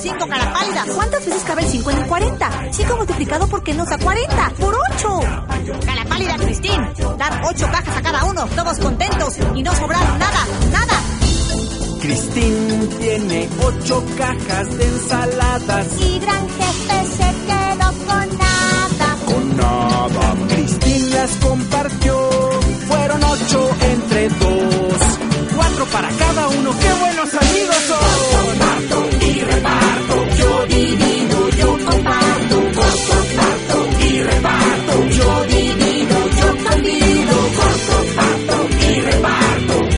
5 cara pálida. ¿Cuántas veces cabe el 5 en el 40? 5 multiplicado por qué nos da 40. ¡Por 8! Cara pálida, Cristín. Dar 8 cajas a cada uno, todos contentos y no sobraron nada, nada. Cristín tiene 8 cajas de ensaladas. Y Gran Jefe se quedó con nada.